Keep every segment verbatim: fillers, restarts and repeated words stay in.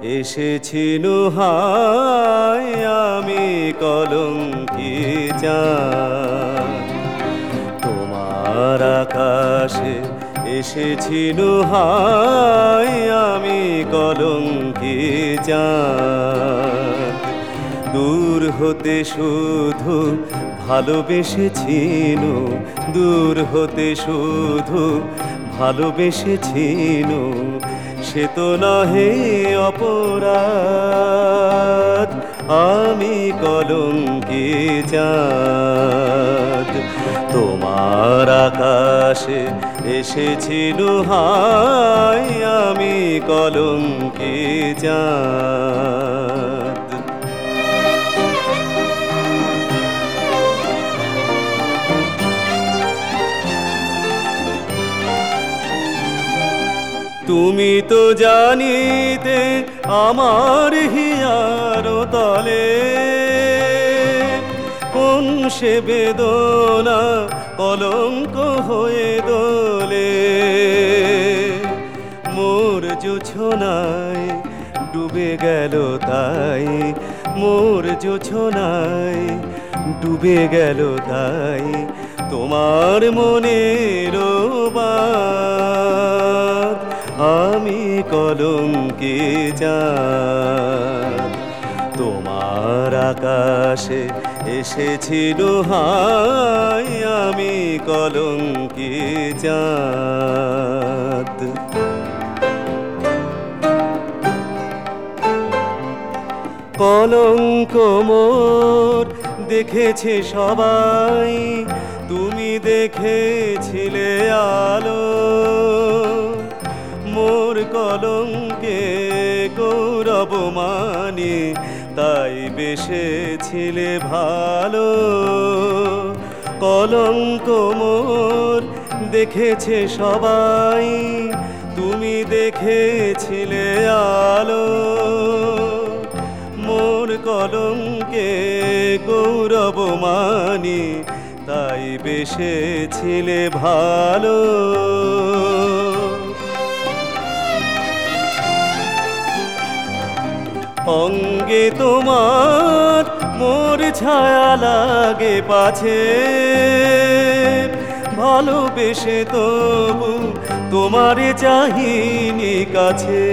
এসেছি নুহায় আমি কলঙ্কি চাঁদ। তোমার আকাশে এসেছি নুহায় আমি কলঙ্কি চাঁদ। দূর হতে শুধু ভালোবেসেছি নু, দূর হতে শুধু ভালোবেসেছি নু, সে তো নহে অপরাধ, আমি কলঙ্কি চাঁদ। তোমার আকাশে এসেছি নুহায় আমি কলঙ্কি চাঁদ। তুমি তো জানিতে আমার হিয়ার তলে কোন সে বেদনা কলঙ্ক হয়ে দোলে। মোর জোছনায় ডুবে গেল তাই, মোর জোছনায় ডুবে গেল তাই তোমার মনের বাঁধ, আমি কলঙ্কি চাঁদ। তোমার আকাশে এসেছি নুহায় আমি কলঙ্কি চাঁদ। কলঙ্ক মোর দেখেছে সবাই, তুমি দেখেছিলে আলো। মোর কলঙ্কে গৌরব মানি তাই বেসেছিলে ভালো। কলঙ্ক মোর দেখেছে সবাই, তুমি দেখেছিলে আলো। মোর কলঙ্কে গৌরব মানি তাই বেসেছিলে ভালো। অঙ্গে তোমার মোর ছায়া লাগে পাছে, ভালোবেসে তবু তোমারে চাহিনি কাছে।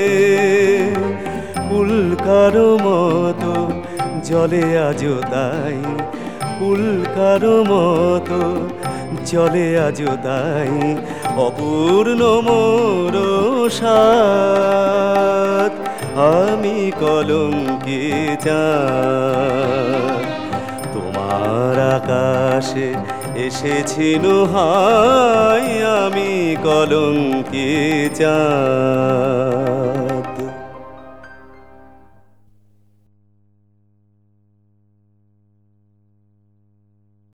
উল্কার মতো জলে আজো তাই, উল্কার মতো জলে আজো তাই অপূর্ণ মোর সাধ, আমি কলঙ্কি চাঁদ। তোমার আকাশে এসেছি নুহায় আমি কলঙ্কি চাঁদ।